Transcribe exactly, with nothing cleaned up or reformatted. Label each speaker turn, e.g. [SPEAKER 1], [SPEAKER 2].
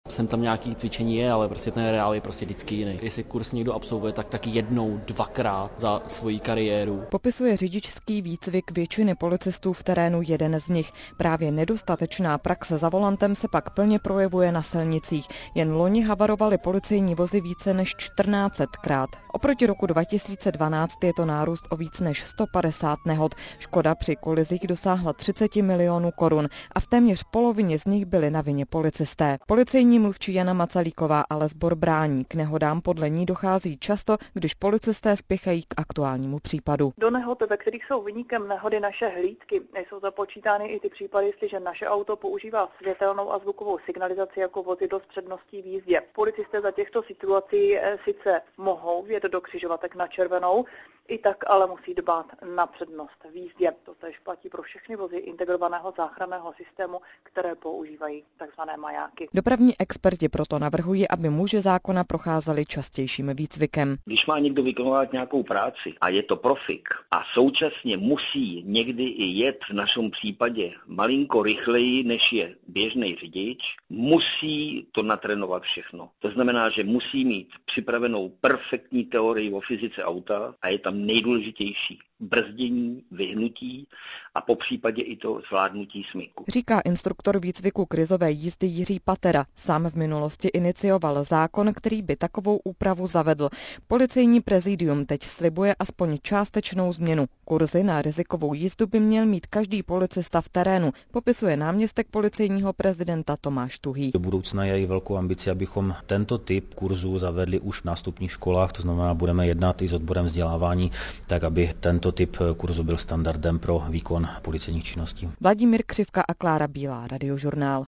[SPEAKER 1] Sem tam nějaký cvičení je, ale prostě ten reál je prostě vždycky jiný. Jestli kurz někdo absolvuje, tak taky jednou, dvakrát za svoji kariéru.
[SPEAKER 2] Popisuje řidičský výcvik většiny policistů v terénu jeden z nich. Právě nedostatečná praxe za volantem se pak plně projevuje na silnicích. Jen loni havarovaly policejní vozy více než čtrnáct set krát. Oproti roku dva tisíce dvanáct je to nárůst o víc než sto padesát nehod. Škoda při kolizích dosáhla třicet milionů korun a v téměř polovině z nich byly na vině policisté. Policejní mluvčí Jana Macalíková ale sbor brání. K nehodám podle ní dochází často, když policisté spěchají k aktuálnímu případu.
[SPEAKER 3] Do nehod, ve kterých jsou viníkem nehody naše hlídky, jsou započítány i ty případy, jestliže naše auto používá světelnou a zvukovou signalizaci jako vozidlo s předností v jízdě. Policisté za těchto situací sice mohou vjet do křižovatek na červenou, i tak ale musí dbát na přednost v jízdě. To též platí pro všechny vozy integrovaného záchranného systému, které používají tzv. Majáky.
[SPEAKER 2] Dopravní experti proto navrhují, aby muži zákona procházeli častějším výcvikem.
[SPEAKER 4] Když má někdo vykonávat nějakou práci a je to profik a současně musí někdy i jet v našem případě malinko rychleji, než je běžný řidič, musí to natrénovat všechno. To znamená, že musí mít připravenou perfektní teorii o fyzice auta a je tam nejdůležitější brzdění, vyhnutí a po případě i to zvládnutí smyku.
[SPEAKER 2] Říká instruktor výcviku krizové jízdy Jiří Patera. Sám v minulosti inicioval zákon, který by takovou úpravu zavedl. Policejní prezidium teď slibuje aspoň částečnou změnu. Kurzy na rizikovou jízdu by měl mít každý policista v terénu, popisuje náměstek policejního prezidenta Tomáš Tuhý.
[SPEAKER 5] Do budoucna je i velkou ambicí, abychom tento typ kurzů zavedli už v nástupních školách, to znamená, budeme jednat i s odborem vzdělávání, tak aby tento typ kurzu byl standardem pro výkon policejních činností.
[SPEAKER 2] Vladimír Křivka a Klára Bílá, Radiožurnál.